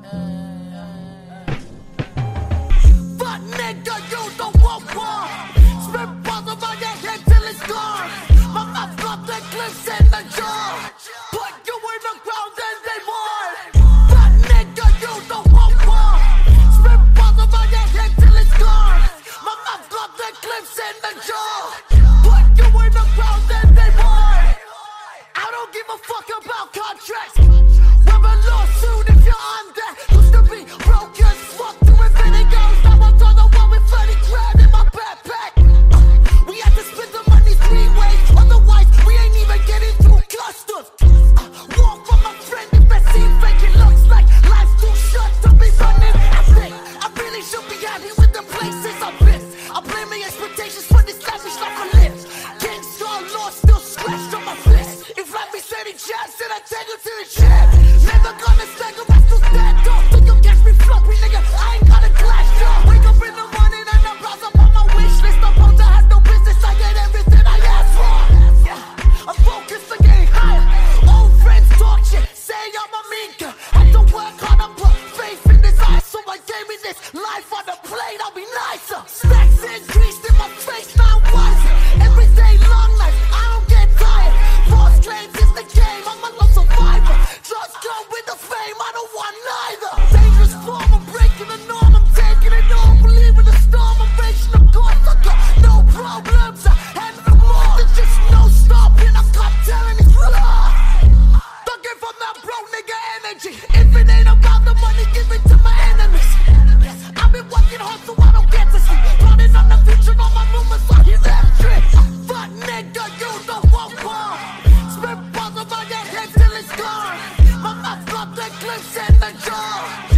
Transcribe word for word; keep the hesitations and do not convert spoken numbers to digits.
But nigga, you don't want war. Spit balls over your head till it's gone. My mouth got the clips in the jaw. Put you in the ground and they more. But nigga, you don't want war. Spit balls over your head till it's gone. My mouth got the clips in the jaw. Put you in the ground and they more. I don't give a fuck about contracts. We're a lawsuit if you're on that. Used to be broke as fuck, doing videos. Now I'm on the one with thirty grand in my backpack. Uh, we had to spend the money three ways, otherwise we ain't even getting through customs. Uh, walk from my friend if they seem fake. It looks like life's too short to be running. I think I really should be happy with the places I've been. I blame my expectations for this lavish life I live. King Star Law still scratched on my fist. If life is any chance, then I take you to the chair. Never gonna stagger, I still stand tall. Till you catch me floppy, nigga, I ain't got a glass jaw. Wake up in the morning and I browse up on my wish list. I'm supposed to have no business, I get everything I ask for. Yeah, I'm focused to getting higher. Old friends talk shit, say I'm a mean girl. Had to work hard and put faith in this eye. So I gave me this life on the plate, I'll be nicer. Stacks increased in my face, now I'm wiser. Every day long life, I don't get tired. False claims is the game, I'm a lone survivor. Drugs come with the fame, I don't want neither. Dangerous form, I'm breaking the norm, I'm taking it all. Believe in the storm, I'm raging the course. I got no problems, I handle them all. There's just no stopping, I got telling it's flaw. Don't give from that bro nigga energy. If it ain't about the money, give it to my enemies. I've been working hard so I don't get to sleep. Plotting on the future, on my rumors, I hear them trip. But nigga, you don't want war. Spit balls over your head till it's gone. My mouth got the clips in the jaw.